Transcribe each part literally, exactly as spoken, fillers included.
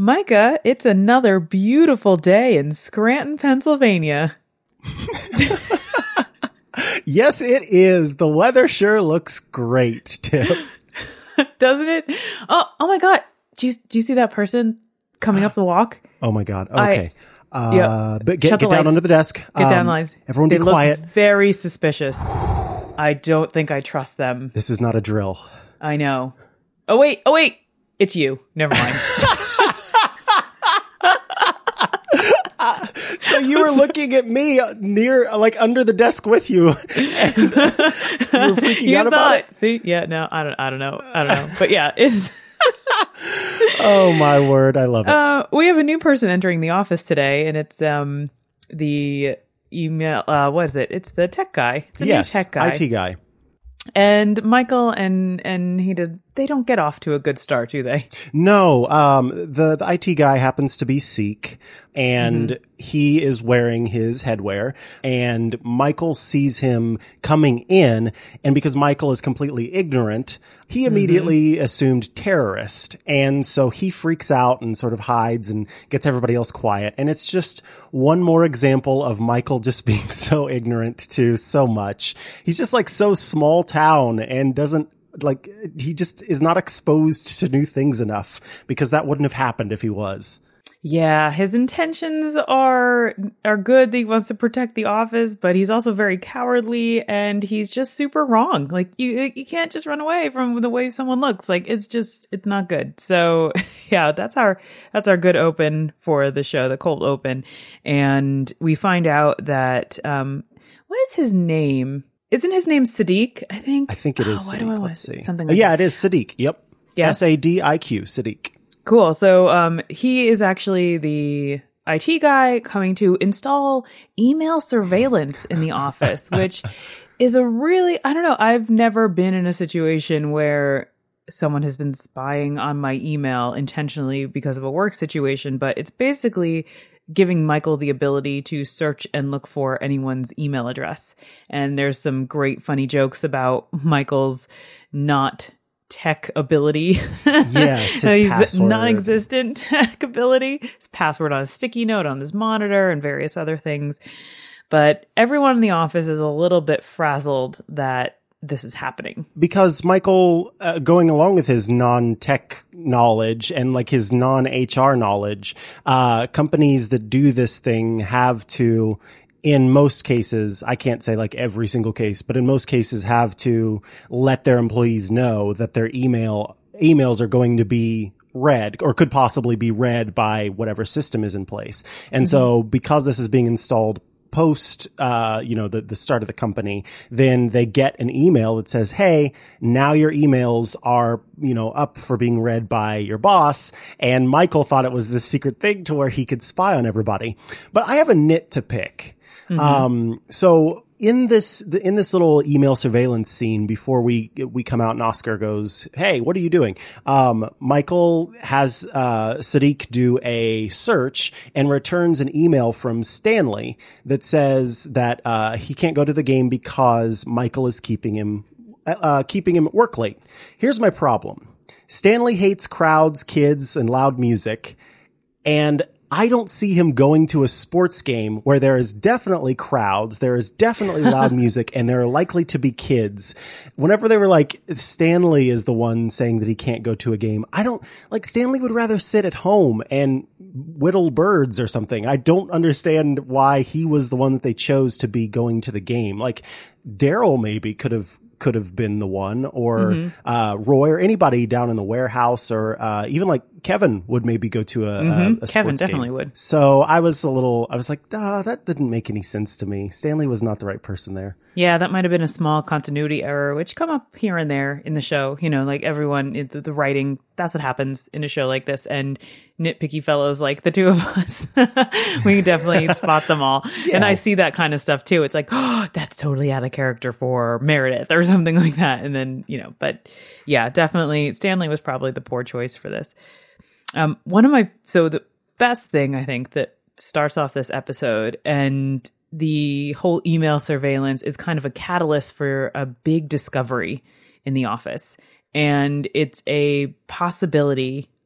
Micah, it's another beautiful day in Scranton, Pennsylvania. Yes, it is. The weather sure looks great, Tiff. Doesn't it? Oh, oh my God. Do you, do you see that person coming up the walk? Oh my God. Okay. I, uh, yep. But get, Shut get the down lights. under the desk. Get um, down lines. Everyone they be quiet. Look very suspicious. I don't think I trust them. This is not a drill. I know. Oh, wait. Oh, wait. It's you. Never mind. uh, so you were looking at me near, like under the desk with you, and you were freaking you out about thought, it. See? Yeah, no, I don't, I don't know. I don't know. But yeah, it's. Oh my word. I love it. Uh, we have a new person entering the office today, and it's um the email, uh, what is it? It's the tech guy. It's a yes, new tech guy. I T guy. And Michael and and he did. They don't get off to a good start, do they? No, um, the the I T guy happens to be Sikh, and mm-hmm. he is wearing his headwear. And Michael sees him coming in, and because Michael is completely ignorant, he immediately mm-hmm. assumed terrorist, and so he freaks out and sort of hides and gets everybody else quiet. And it's just one more example of Michael just being so ignorant to so much. He's just like so small town and doesn't. Like, he just is not exposed to new things enough, because that wouldn't have happened if he was. Yeah, his intentions are are good. He wants to protect the office, but he's also very cowardly, and he's just super wrong. Like, you you can't just run away from the way someone looks. Like, it's just, it's not good. So, yeah, that's our that's our good open for the show, the cold open. And we find out that, um, what is his name? Isn't his name Sadiq? I think. I think it is. Oh, why Sadiq. do I want Let's see. something? Like oh, yeah, that. it is Sadiq. Yep. Yeah. S A D I Q. Sadiq. Cool. So, um, he is actually the I T guy coming to install email surveillance in the office, which is a really, I don't know. I've never been in a situation where someone has been spying on my email intentionally because of a work situation, but it's basically giving Michael the ability to search and look for anyone's email address. And there's some great funny jokes about Michael's not tech ability. Yes, his He's password. Non-existent tech ability. His password on a sticky note on his monitor and various other things. But everyone in the office is a little bit frazzled that this is happening. Because Michael, uh, going along with his non-tech knowledge and like his non-H R knowledge, uh, companies that do this thing have to, in most cases, I can't say like every single case, but in most cases have to let their employees know that their email emails are going to be read or could possibly be read by whatever system is in place. And mm-hmm. so because this is being installed post, uh, you know, the, the start of the company, then they get an email that says, hey, now your emails are, you know, up for being read by your boss. And Michael thought it was this secret thing to where he could spy on everybody. But I have a nit to pick. Mm-hmm. Um, so in this, in this little email surveillance scene before we, we come out and Oscar goes, hey, what are you doing? Um, Michael has, uh, Sadiq do a search and returns an email from Stanley that says that, uh, he can't go to the game because Michael is keeping him, uh, keeping him at work late. Here's my problem. Stanley hates crowds, kids, and loud music. And I don't see him going to a sports game where there is definitely crowds, there is definitely loud music, and there are likely to be kids. Whenever they were like, Stanley is the one saying that he can't go to a game, I don't, like, Stanley would rather sit at home and whittle birds or something. I don't understand why he was the one that they chose to be going to the game. Like, Daryl maybe could have could have been the one, or mm-hmm. uh Roy, or anybody down in the warehouse, or uh even like Kevin would maybe go to a, mm-hmm. a, a Kevin sports definitely game. would. So I was a little, I was like, ah, that didn't make any sense to me. Stanley was not the right person there. Yeah, that might have been a small continuity error, which come up here and there in the show. You know, like everyone, the, the writing, that's what happens in a show like this. And nitpicky fellows like the two of us, we definitely spot them all. Yeah. And I see that kind of stuff too. It's like, oh, that's totally out of character for Meredith or something like that. And then, you know, but yeah, definitely Stanley was probably the poor choice for this. Um, one of my, so the best thing I think that starts off this episode, and the whole email surveillance is kind of a catalyst for a big discovery in the office. And it's a possibility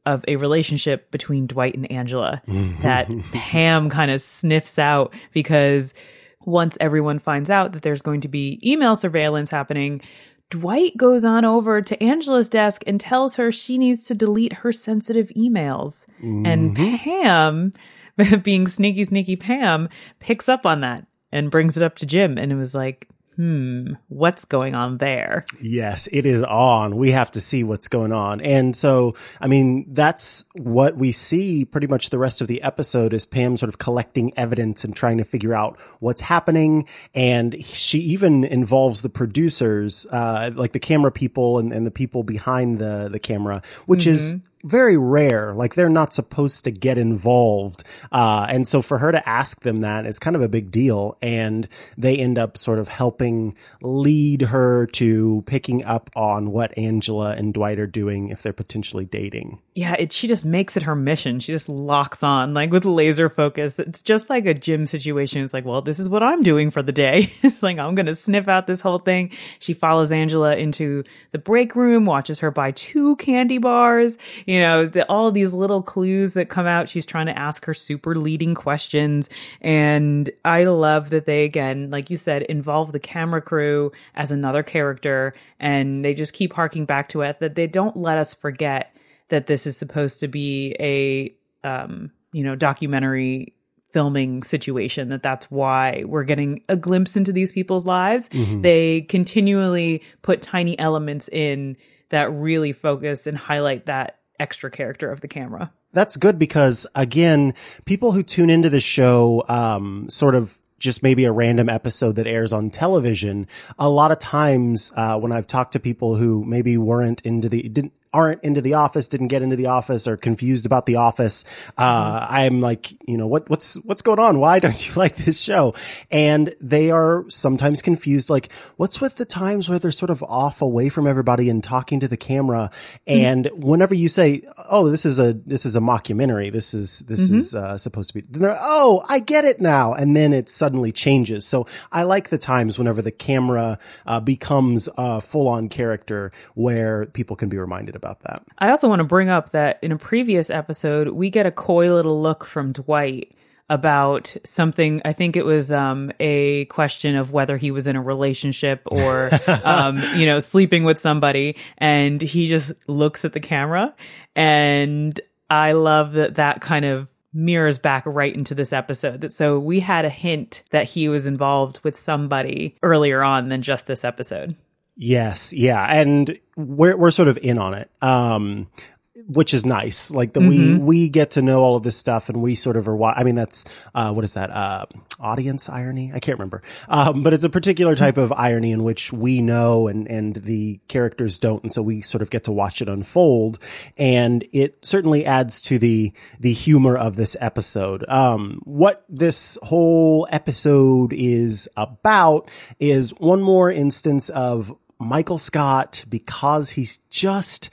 of a relationship between Dwight and Angela that Pam kind of sniffs out, because once everyone finds out that there's going to be email surveillance happening, Dwight goes on over to Angela's desk and tells her she needs to delete her sensitive emails. Mm-hmm. And Pam, being sneaky, sneaky Pam, picks up on that and brings it up to Jim. And it was like, hmm, what's going on there? Yes, it is on. We have to see what's going on. And so, I mean, that's what we see pretty much the rest of the episode, is Pam sort of collecting evidence and trying to figure out what's happening. And she even involves the producers, uh, like the camera people and, and the people behind the, the camera, which mm-hmm. is very rare. Like, they're not supposed to get involved. Uh, and so for her to ask them that is kind of a big deal. And they end up sort of helping lead her to picking up on what Angela and Dwight are doing if they're potentially dating. Yeah, it, she just makes it her mission. She just locks on, like, with laser focus. It's just like a Jim situation. It's like, well, this is what I'm doing for the day. It's like, I'm going to sniff out this whole thing. She follows Angela into the break room, watches her buy two candy bars. You know, the, all of these little clues that come out. She's trying to ask her super leading questions. And I love that they, again, like you said, involve the camera crew as another character. And they just keep harking back to it, that they don't let us forget that this is supposed to be a, um, you know, documentary filming situation, that that's why we're getting a glimpse into these people's lives. Mm-hmm. They continually put tiny elements in that really focus and highlight that extra character of the camera. That's good, because, again, people who tune into the show, um, sort of just maybe a random episode that airs on television, a lot of times, uh, when I've talked to people who maybe weren't into the, didn't, aren't into The Office, didn't get into The Office, or confused about The Office, uh, mm-hmm. I'm like, you know, what, what's, what's going on? Why don't you like this show? And they are sometimes confused, like, what's with the times where they're sort of off away from everybody and talking to the camera? And mm-hmm. whenever you say, oh, this is a, this is a mockumentary, this is, this mm-hmm. is, uh, supposed to be, then they're, oh, I get it now. And then it suddenly changes. So I like the times whenever the camera, uh, becomes a full on character where people can be reminded of about that. I also want to bring up that in a previous episode, we get a coy little look from Dwight about something. I think it was um, a question of whether he was in a relationship or, um, you know, sleeping with somebody. And he just looks at the camera. And I love that that kind of mirrors back right into this episode. That so we had a hint that he was involved with somebody earlier on than just this episode. Yes. Yeah. And we're, we're sort of in on it. Um, which is nice. Like the, mm-hmm. we, we get to know all of this stuff, and we sort of are, I mean, that's, uh, what is that? Uh, audience irony? I can't remember. Um, but it's a particular type of irony in which we know and, and the characters don't. And so we sort of get to watch it unfold, and it certainly adds to the, the humor of this episode. Um, what this whole episode is about is one more instance of Michael Scott, because he's just,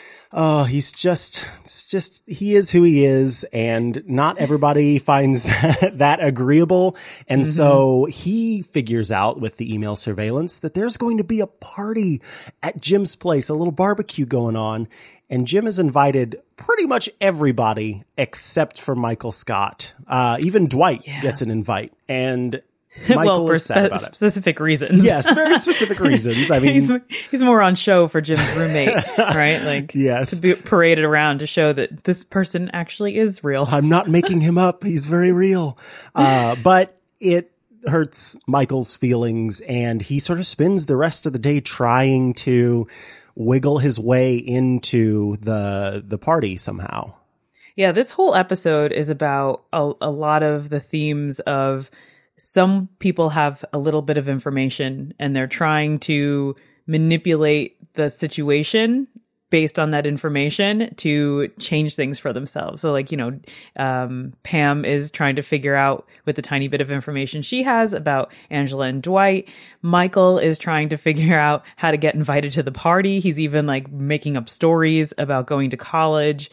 Oh, he's just, it's just, he is who he is, and not everybody finds that, that agreeable. And mm-hmm. so he figures out with the email surveillance that there's going to be a party at Jim's place, a little barbecue going on. And Jim has invited pretty much everybody except for Michael Scott. Uh, even Dwight yeah. gets an invite. And Michael well, for is sad spe- about it. specific reasons. Yes, very specific reasons. I mean, he's, he's more on show for Jim's roommate, right? Like, yes. to be paraded around to show that this person actually is real. I'm not making him up. He's very real. Uh, but it hurts Michael's feelings, and he sort of spends the rest of the day trying to wiggle his way into the the party somehow. Yeah, this whole episode is about a, a lot of the themes of some people have a little bit of information and they're trying to manipulate the situation based on that information to change things for themselves. So like, you know, um, Pam is trying to figure out with the tiny bit of information she has about Angela and Dwight. Michael is trying to figure out how to get invited to the party. He's even like making up stories about going to college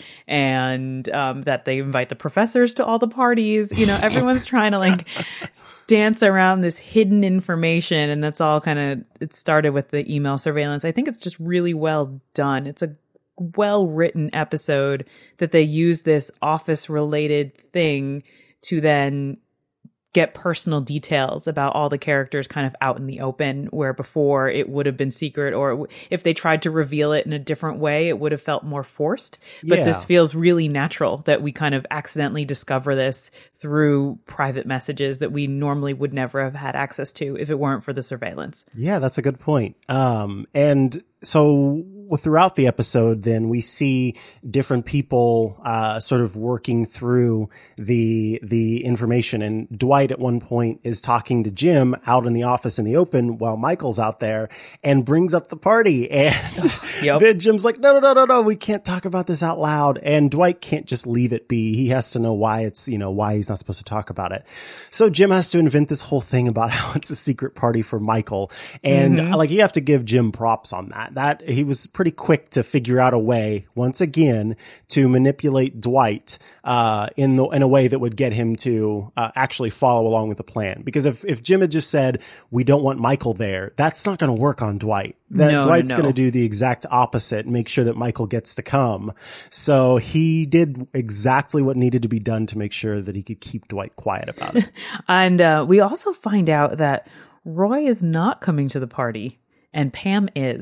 and um, that they invite the professors to all the parties. You know, everyone's trying to like dance around this hidden information. And that's all kind of, it started with the email surveillance. I think it's just really well done. It's a well written episode that they use this office related thing to then get personal details about all the characters kind of out in the open, where before it would have been secret, or if they tried to reveal it in a different way, it would have felt more forced. But yeah. this feels really natural that we kind of accidentally discover this through private messages that we normally would never have had access to if it weren't for the surveillance. Yeah, that's a good point. Um, and so throughout the episode, then we see different people uh, sort of working through the the information. And Dwight at one point is talking to Jim out in the office in the open while Michael's out there, and brings up the party. And yep. then Jim's like, no, no, no, no, no, we can't talk about this out loud. And Dwight can't just leave it be. He has to know why it's, you know, why he's not supposed to talk about it. So Jim has to invent this whole thing about how it's a secret party for Michael. And mm-hmm. like, you have to give Jim props on that. That he was pretty quick to figure out a way, once again, to manipulate Dwight uh, in the in a way that would get him to uh, actually follow along with the plan. Because if if Jim had just said, we don't want Michael there, that's not going to work on Dwight. That no, Dwight's no. going to do the exact opposite and make sure that Michael gets to come. So he did exactly what needed to be done to make sure that he could keep Dwight quiet about it. And uh, we also find out that Roy is not coming to the party, and Pam is.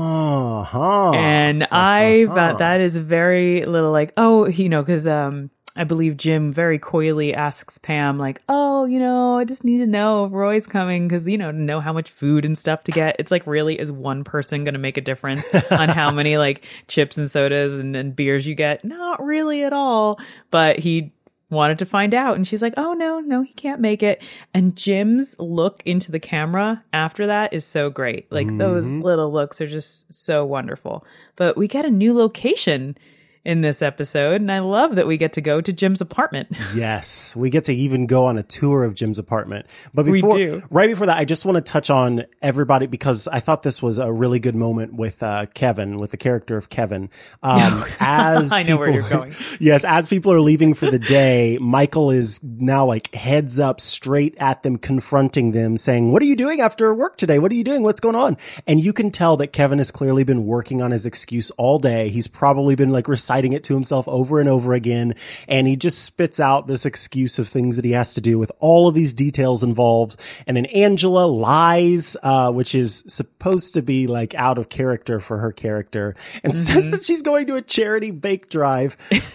Oh, huh. And uh-huh. I thought that is very little like, oh, you know, because um, I believe Jim very coyly asks Pam, like, oh, you know, I just need to know if Roy's coming because, you know, to know how much food and stuff to get. It's like, really, is one person going to make a difference on how many like chips and sodas and, and beers you get? Not really at all. But he wanted to find out, and she's like, oh no no he can't make it. And Jim's look into the camera after that is so great. Like mm-hmm. those little looks are just so wonderful. But we get a new location in this episode, and I love that we get to go to Jim's apartment. Yes, we get to even go on a tour of Jim's apartment. But before, we do. right before that, I just want to touch on everybody, because I thought this was a really good moment with uh, Kevin, with the character of Kevin. Um, as I know people, where you're going. Yes, as people are leaving for the day, Michael is now like heads up straight at them, confronting them, saying, what are you doing after work today? What are you doing? What's going on? And you can tell that Kevin has clearly been working on his excuse all day. He's probably been like reciting it to himself over and over again, and he just spits out this excuse of things that he has to do with all of these details involved. And then Angela lies, uh, which is supposed to be like out of character for her character, and mm-hmm. says that she's going to a charity bake drive.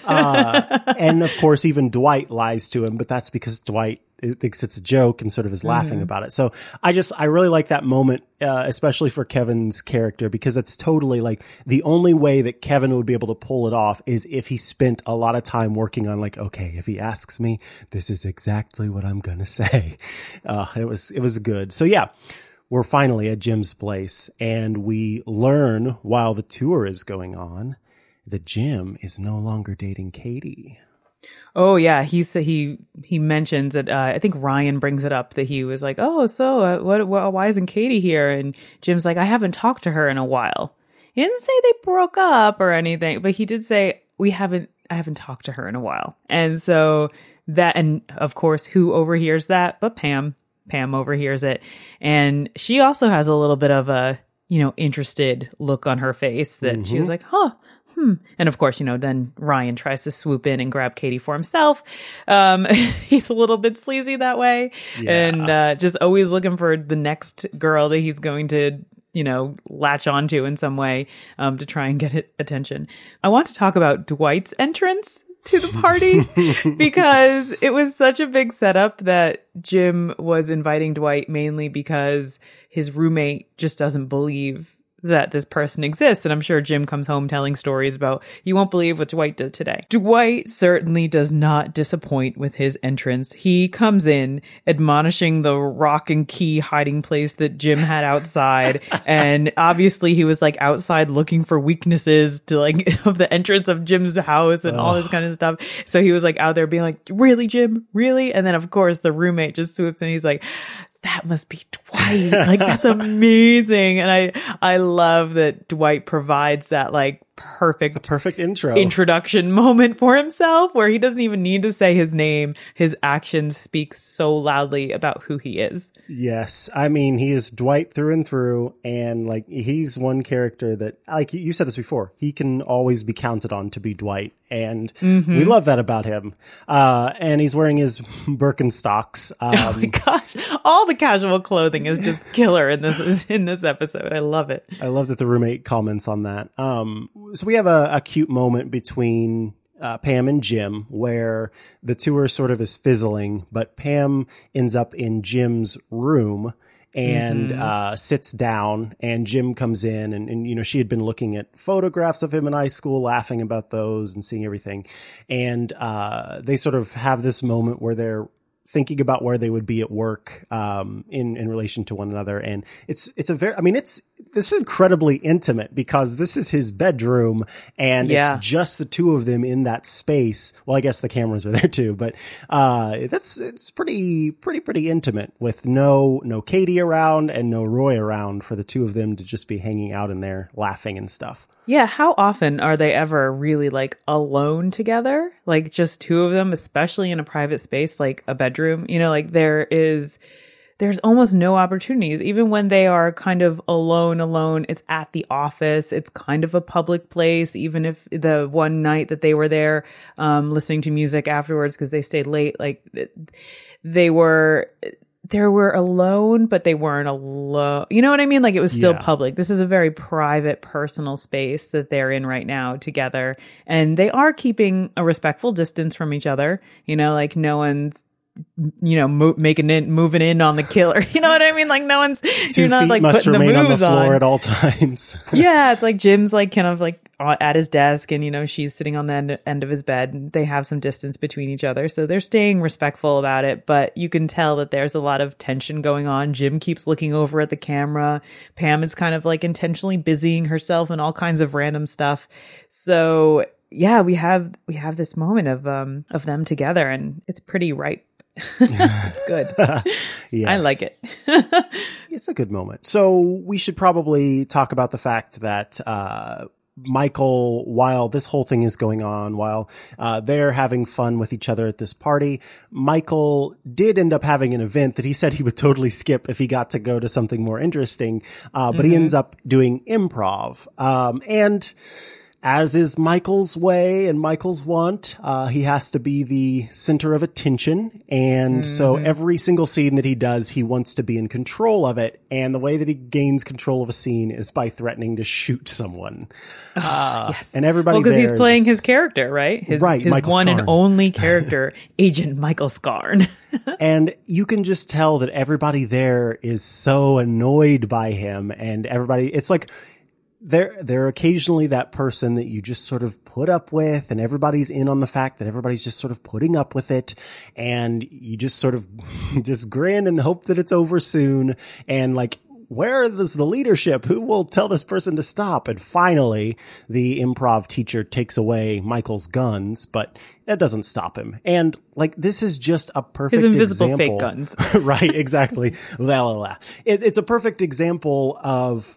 Uh, and of course, even Dwight lies to him, but that's because Dwight thinks it's a joke and sort of is laughing mm-hmm. about it. So I just, I really like that moment, uh, especially for Kevin's character, because it's totally like the only way that Kevin would be able to pull it off is if he spent a lot of time working on like, okay, if he asks me, this is exactly what I'm going to say. Uh, it was, it was good. So yeah, we're finally at Jim's place, and we learn while the tour is going on that Jim is no longer dating Katie. Oh yeah, he he he mentions that. Uh, I think Ryan brings it up that he was like, "Oh, so uh, what, what? Why isn't Katie here?" And Jim's like, "I haven't talked to her in a while." He didn't say they broke up or anything, but he did say we haven't. I haven't talked to her in a while, and so that, and of course, who overhears that? But Pam. Pam overhears it, and she also has a little bit of a, you know, interested look on her face that mm-hmm. she was like, "Huh." Hmm. And of course, you know, then Ryan tries to swoop in and grab Katie for himself. Um, he's a little bit sleazy that way. Yeah. And uh, just always looking for the next girl that he's going to, you know, latch onto in some way um, to try and get it, attention. I want to talk about Dwight's entrance to the party because it was such a big setup that Jim was inviting Dwight mainly because his roommate just doesn't believe that this person exists. And I'm sure Jim comes home telling stories about, you won't believe what Dwight did today. Dwight certainly does not disappoint with his entrance. He comes in admonishing the rock and key hiding place that Jim had outside. And obviously he was like outside looking for weaknesses to like of the entrance of Jim's house and all this kind of stuff. So he was like out there being like, really, Jim? Really? And then of course the roommate just swoops in. He's like, that must be Dwight. Like, that's amazing. And I, I love that Dwight provides that like perfect, the perfect intro introduction moment for himself where he doesn't even need to say his name. His actions speak so loudly about who he is. Yes. I mean, he is Dwight through and through. And like, he's one character that, like you said this before, he can always be counted on to be Dwight. And mm-hmm. we love that about him. Uh, and he's wearing his Birkenstocks. Um, oh my gosh. All the casual clothing is just killer in this, in this episode. I love it. I love that the roommate comments on that. Um, so we have a, a cute moment between uh, Pam and Jim where the two are sort of is fizzling, but Pam ends up in Jim's room and mm-hmm. uh, sits down, and Jim comes in, and, and, you know, she had been looking at photographs of him in high school, laughing about those and seeing everything. And uh, they sort of have this moment where they're thinking about where they would be at work um, in, in relation to one another. And it's, it's a very, I mean, it's, this is incredibly intimate because this is his bedroom and yeah. it's just the two of them in that space. Well, I guess the cameras are there too, but uh, that's, it's pretty, pretty, pretty intimate with no, no Katie around and no Roy around for the two of them to just be hanging out in there laughing and stuff. Yeah, how often are they ever really like alone together? Like just two of them, especially in a private space like a bedroom. You know, like there is, there's almost no opportunities. Even when they are kind of alone, alone, it's at the office. It's kind of a public place. Even if the one night that they were there um, listening to music afterwards because they stayed late, like they were... They were alone, but they weren't alone. You know what I mean? Like it was still yeah. public. This is a very private, personal space that they're in right now together. And they are keeping a respectful distance from each other. You know, like no one's, you know, mo- making in, moving in on the killer. You know what I mean? Like no one's, Two you're not feet like must putting the remain moves on the floor on. at all times. Yeah. It's like Jim's like kind of like at his desk and, you know, she's sitting on the end, end of his bed and they have some distance between each other. So they're staying respectful about it, but you can tell that there's a lot of tension going on. Jim keeps looking over at the camera. Pam is kind of like intentionally busying herself and all kinds of random stuff. So yeah, we have, we have this moment of, um, of them together and it's pretty ripe. It's good. Yes. I like it. It's a good moment. So we should probably talk about the fact that, uh, Michael, while this whole thing is going on, while uh, they're having fun with each other at this party, Michael did end up having an event that he said he would totally skip if he got to go to something more interesting. Uh, but mm-hmm. he ends up doing improv. Um, and as is Michael's way and Michael's want, uh, he has to be the center of attention. And mm-hmm. so every single scene that he does, he wants to be in control of it. And the way that he gains control of a scene is by threatening to shoot someone. Oh, uh, yes. And everybody Well, because he's playing just, his character, right? His, right, his Michael one Scarn. and only character, Agent Michael Scarn. And you can just tell that everybody there is so annoyed by him. And everybody, it's like... They're, they're occasionally that person that you just sort of put up with and everybody's in on the fact that everybody's just sort of putting up with it. And you just sort of just grin and hope that it's over soon. And like, where is the leadership? Who will tell this person to stop? And finally, the improv teacher takes away Michael's guns, but that doesn't stop him. And like, this is just a perfect example. His invisible example. fake guns. Right, exactly. la, la, la. It, it's a perfect example of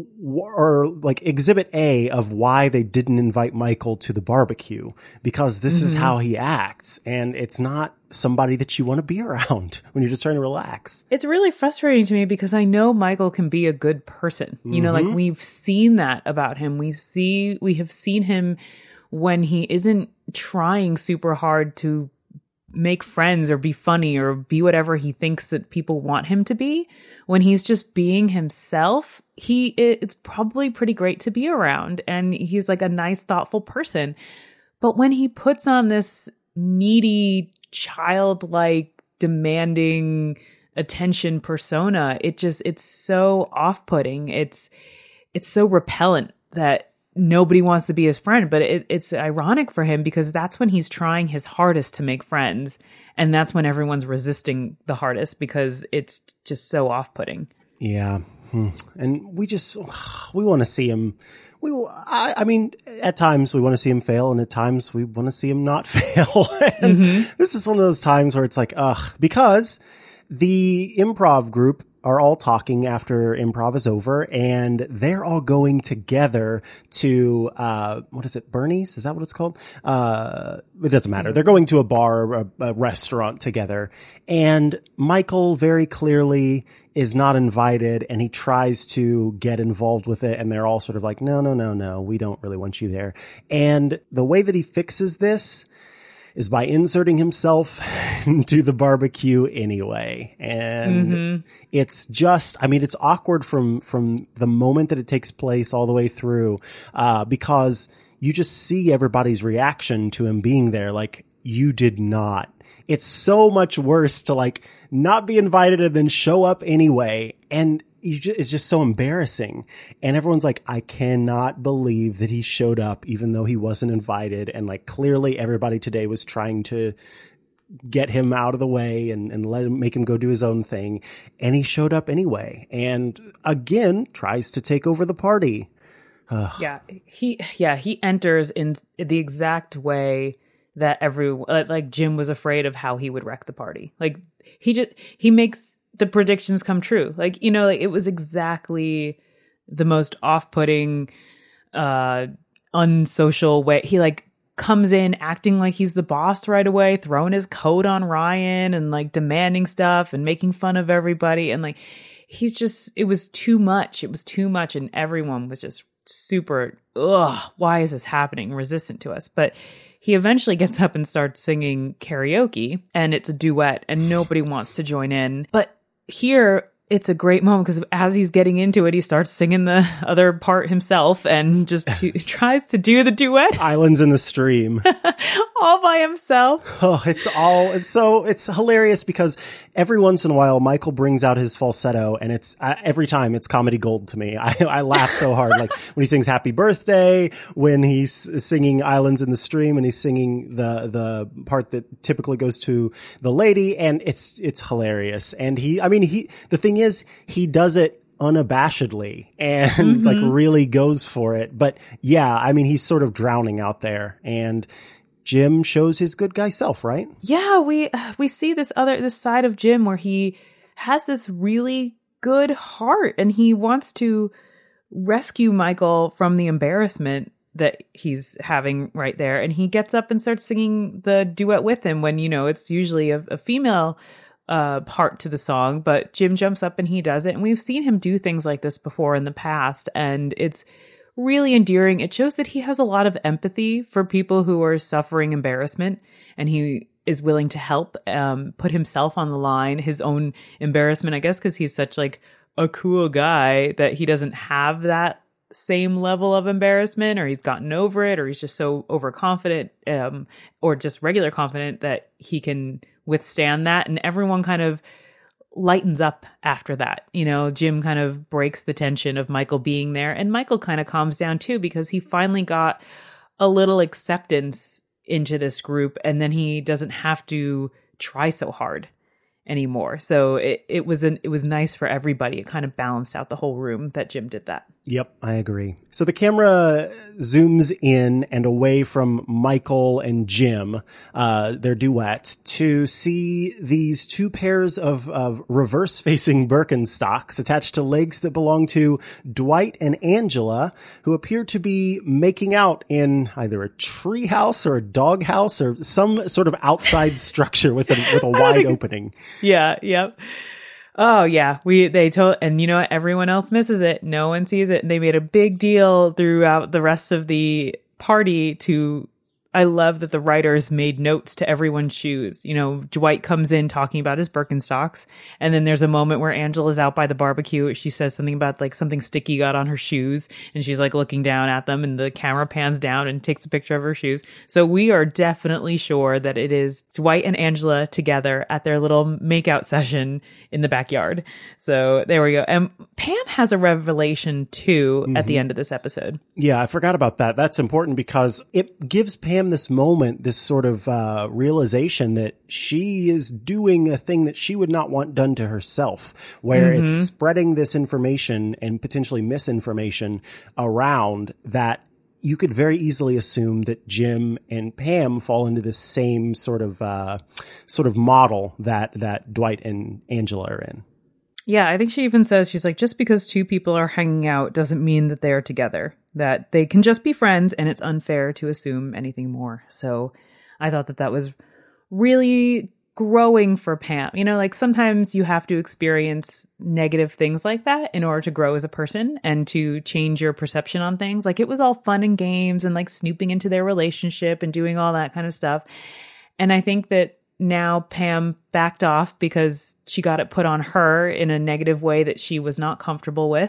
or like exhibit A of why they didn't invite Michael to the barbecue, because this mm-hmm. is how he acts. And it's not somebody that you want to be around when you're just trying to relax. It's really frustrating to me because I know Michael can be a good person. You mm-hmm. know, like we've seen that about him. We see, we have seen him when he isn't trying super hard to make friends or be funny or be whatever he thinks that people want him to be. When he's just being himself, he it's probably pretty great to be around, and he's like a nice, thoughtful person. But when he puts on this needy, childlike, demanding attention persona, it just it's so off-putting. It's it's so repellent that nobody wants to be his friend. But it, it's ironic for him because that's when he's trying his hardest to make friends. And that's when everyone's resisting the hardest because it's just so off-putting. Yeah. Hmm. And we just, we want to see him. We, I, I mean, at times we want to see him fail, and at times we want to see him not fail. And mm-hmm. this is one of those times where it's like, ugh, because the improv group are all talking after improv is over, and they're all going together to, uh, what is it? Bernie's? Is that what it's called? Uh, it doesn't matter. They're going to a bar, a, a restaurant together, and Michael very clearly is not invited, and he tries to get involved with it, and they're all sort of like, no, no, no, no, we don't really want you there. And the way that he fixes this is by inserting himself into the barbecue anyway. And mm-hmm. it's just, I mean, it's awkward from, from the moment that it takes place all the way through, uh, because you just see everybody's reaction to him being there. Like, you did not. It's so much worse to like not be invited and then show up anyway. And you just, it's just so embarrassing. And everyone's like, I cannot believe that he showed up even though he wasn't invited. And like, clearly everybody today was trying to get him out of the way and, and let him, make him go do his own thing. And he showed up anyway. And again, tries to take over the party. Ugh. Yeah. He, yeah, he enters in the exact way that every, like Jim was afraid of how he would wreck the party. Like he just, he makes the predictions come true. Like, you know, like it was exactly the most off-putting, uh, unsocial way. He like comes in acting like he's the boss right away, throwing his coat on Ryan and like demanding stuff and making fun of everybody. And like, he's just, it was too much. It was too much. And everyone was just super, ugh, why is this happening? Resistant to us. But he eventually gets up and starts singing karaoke, and it's a duet, and nobody wants to join in. But here, it's a great moment because as he's getting into it, he starts singing the other part himself and just he tries to do the duet. Islands in the Stream. All by himself. Oh, it's all, it's so, it's hilarious because every once in a while, Michael brings out his falsetto, and it's, uh, every time it's comedy gold to me. I, I laugh so hard. Like when he sings Happy Birthday, when he's singing Islands in the Stream, and he's singing the, the part that typically goes to the lady, and it's, it's hilarious. And he, I mean, he, the thing is, he does it unabashedly and mm-hmm. like really goes for it. But yeah, I mean, he's sort of drowning out there, and Jim shows his good guy self, right? Yeah, we we see this other this side of Jim where he has this really good heart, and he wants to rescue Michael from the embarrassment that he's having right there. And he gets up and starts singing the duet with him when, you know, it's usually a, a female uh part to the song, but Jim jumps up and he does it. And we've seen him do things like this before in the past, and it's really endearing. It shows that he has a lot of empathy for people who are suffering embarrassment, and he is willing to help um put himself on the line, his own embarrassment, I guess, because he's such like a cool guy that he doesn't have that same level of embarrassment, or he's gotten over it, or he's just so overconfident um or just regular confident that he can withstand that. And everyone kind of lightens up after that. You know, Jim kind of breaks the tension of Michael being there, and Michael kind of calms down too, because he finally got a little acceptance into this group, and then he doesn't have to try so hard anymore. So it, it was an, it was nice for everybody. It kind of balanced out the whole room that Jim did that. Yep, I agree. So the camera zooms in and away from Michael and Jim, uh, their duet, to see these two pairs of, of reverse-facing Birkenstocks attached to legs that belong to Dwight and Angela, who appear to be making out in either a tree house or a dog house or some sort of outside structure with a, with a wide opening. Yeah, yep. Oh yeah, we they told, and you know what? Everyone else misses it. No one sees it. And they made a big deal throughout the rest of the party to. I love that the writers made notes to everyone's shoes. You know, Dwight comes in talking about his Birkenstocks, and then there's a moment where Angela's out by the barbecue. She says something about like something sticky got on her shoes, and she's like looking down at them, and the camera pans down and takes a picture of her shoes. So we are definitely sure that it is Dwight and Angela together at their little makeout session in the backyard. So there we go. And Pam has a revelation too mm-hmm. at the end of this episode. Yeah, I forgot about that. That's important because it gives Pam this moment, this sort of uh, realization that she is doing a thing that she would not want done to herself, where mm-hmm. it's spreading this information and potentially misinformation around that you could very easily assume that Jim and Pam fall into this same sort of uh, sort of model that that Dwight and Angela are in. Yeah, I think she even says, she's like, just because two people are hanging out doesn't mean that they're together, that they can just be friends and it's unfair to assume anything more. So I thought that that was really growing for Pam. You know, like sometimes you have to experience negative things like that in order to grow as a person and to change your perception on things. Like it was all fun and games and like snooping into their relationship and doing all that kind of stuff. And I think that now Pam backed off because she got it put on her in a negative way that she was not comfortable with.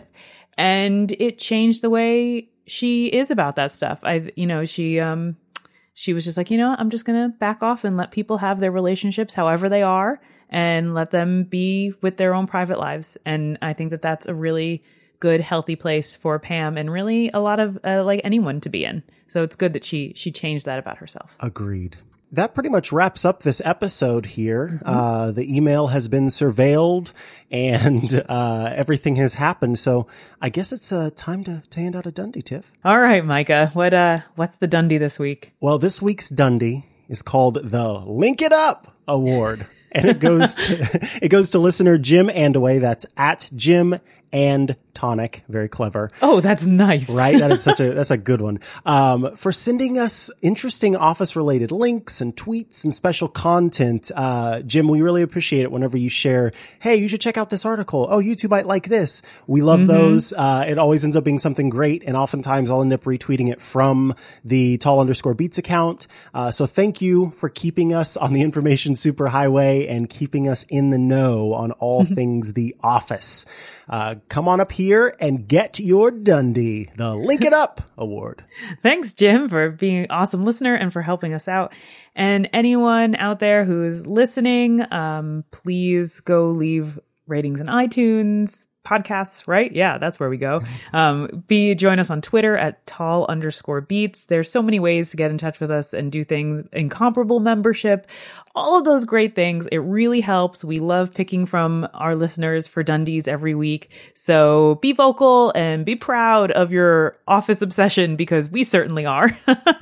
And it changed the way she is about that stuff. I, you know, she, um, she was just like, you know, I'm just going to back off and let people have their relationships however they are and let them be with their own private lives. And I think that that's a really good, healthy place for Pam and really a lot of uh, like anyone to be in. So it's good that she, she changed that about herself. Agreed. That pretty much wraps up this episode here. Mm-hmm. Uh, the email has been surveilled and uh, everything has happened. So I guess it's uh, time to, to hand out a Dundie, Tiff. All right, Micah. What uh, what's the Dundie this week? Well, this week's Dundie is called the Link It Up Award. And it goes to, it goes to listener Jim Andaway. That's at Jim and Tonic. Very clever. Oh, that's nice. Right? That is such a, that's a good one. Um, for sending us interesting office related links and tweets and special content. Uh, Jim, we really appreciate it whenever you share, hey, you should check out this article. Oh, you two might like this. We love mm-hmm. those. Uh, it always ends up being something great. And oftentimes I'll end up retweeting it from the tall underscore beats account. Uh, so thank you for keeping us on the information superhighway and keeping us in the know on all things The Office. Uh, come on up here and get your Dundie, the Link It Up Award. Thanks, Jim, for being an awesome listener and for helping us out. And anyone out there who is listening, um, please go leave ratings in iTunes, podcasts, right? Yeah, that's where we go. Um, be join us on Twitter at tall underscore beats. There's so many ways to get in touch with us and do things. Incomparable membership, all of those great things. It really helps. We love picking from our listeners for Dundies every week. So be vocal and be proud of your office obsession because we certainly are.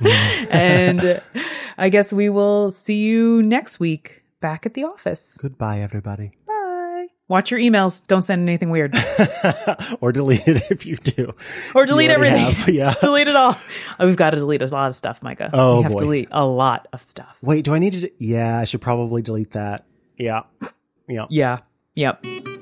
And I guess we will see you next week back at the office. Goodbye, everybody. Watch your emails. Don't send anything weird. Or delete it if you do. Or delete everything. Have, yeah. Delete it all. Oh, we've got to delete a lot of stuff, Micah. Oh, we have boy. to delete a lot of stuff. Wait, do I need to? Do- yeah, I should probably delete that. Yeah. Yeah. Yeah. Yep.